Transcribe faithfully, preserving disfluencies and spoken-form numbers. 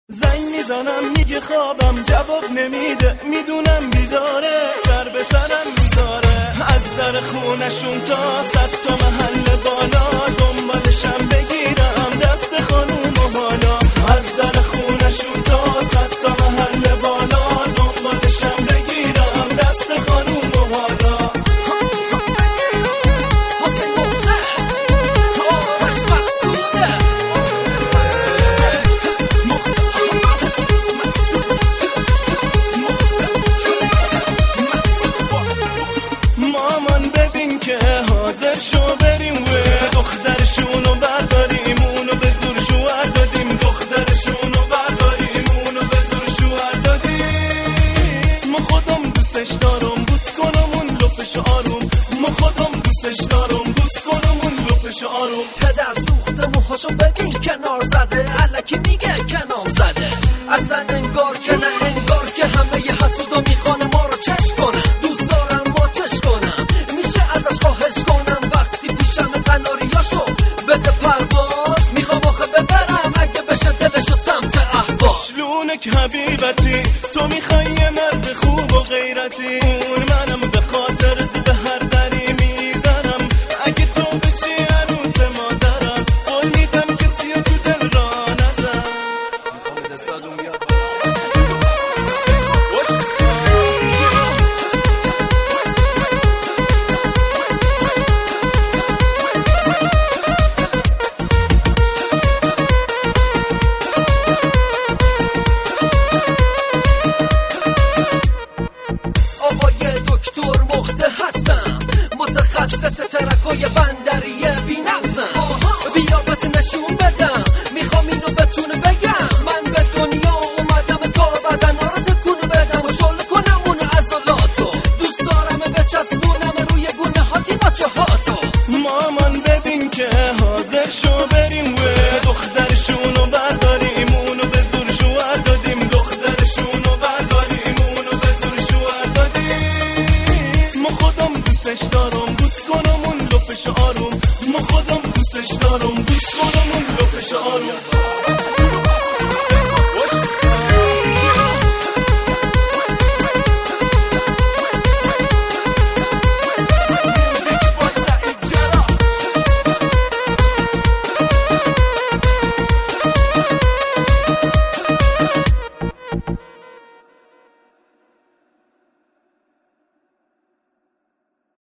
زنگ میزنم میگه خوابم جواب نمیده، میدونم بیداره، سر به سرم میذاره. از در خونشون تا صد تا محل بالا دنبالشم بگیرم دست خانوم و حالا. از در خونشون تا صد تا محل بالا دنبالشم بگیرم دست خانوم و حالا. حسین مختار آرش مقصوده مامان ببین که حاضر شو بریم و دخترشونو برداریم، اونو به زور شوهر دادیم. دخترشونو برداریم اونو به زور شوهر دادیم. ما خودم دوستش دارم بوس کنم اون لپش آروم. ما خودم دوستش دارم بوس کنم اون لپش آروم. پدر سوخته موهاشو ببین کنار زده، الکی میگه کنام زده. اصلا انگار که نه انگار که همه ی حسودا میخوان ما رو چش کنن. دوست دارم ما چش کنم، میشه ازش خواهش کنم وقتی پیشم قناریاشو بده پرواز. میخوام آخه ببرم اگه بشه دلشو سمت اهواز. شلونک حبیبتی تو میخوای یه مرد خوب و غیرتی، اون منم به خاطرت به هر دری میزنم. اگه تو بشی عروس مادرم قول میدم کسی تو دل را ندم. میخوام دستادون بیاد آقای دکتر مخته هستم، متخصص ترکای بندری بی‌نقصم. بیا بهت نشون بدم، میخوام اینو بتونه بگم. من به دنیا اومدم تا بدنا رو تکون بدم و شل کنم اون عضلاتو. دوست دارم بچسبونم روی گونه هاتی ماچه هاتو. مامان ببین که حاضر شو بریم